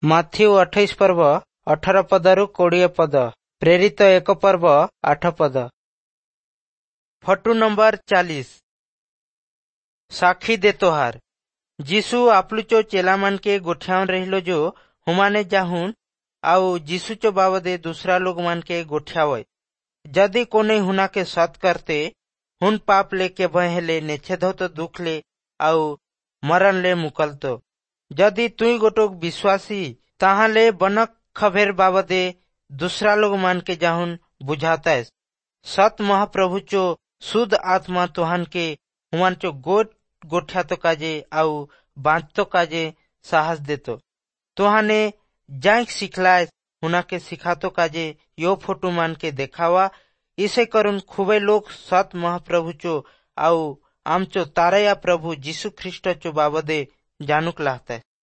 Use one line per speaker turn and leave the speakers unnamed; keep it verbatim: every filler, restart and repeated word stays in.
Matthew ଅଠେଇଶ ପର୍ବ ଅଠର ପଦରୁ କୋଡ଼ିଏ ପଦ, ପ୍ରେରିତ ଏକ ପର୍ବ ଆଠ ପଦ। ଫଟୁ ନମ୍ବର ଚାଳିଶ। ସାକ୍ଷୀ ଦେ ତୋହାର। ଯୀଶୁ ଆପ୍ଲୁଚो ଚେଲା मान के गोठियान रहिलो जो हुमाने जाहुन आउ यीशु चो बाबदे दूसरा लोग मान के गोठियावे। जदि कोने हुना के सत करते हुन पाप लेके बहेले नेछेधो तो दुख ले आउ मरण ले मुकलतो। जदि तुई गोटोक विश्वासी ताहाले बनक खबेर बाबदे दूसरा लोग मान के जाहुन बुझाता। सत महाप्रभु चो शुद्ध आत्मा तोहान के हुमान चो गोट गोठ्या तो काजे आउ बांच तो काजे साहस देतो। तोहाने जाइक सिखलाय हुना के सिखा तो काजे यो फोटो मान के देखावा। इसे करुन खूबे लोग सत महाप्रभु चो आउ आमचो तारया प्रभु जीशु ख्रिस्ट चो बाबदे जानुक लाहता है।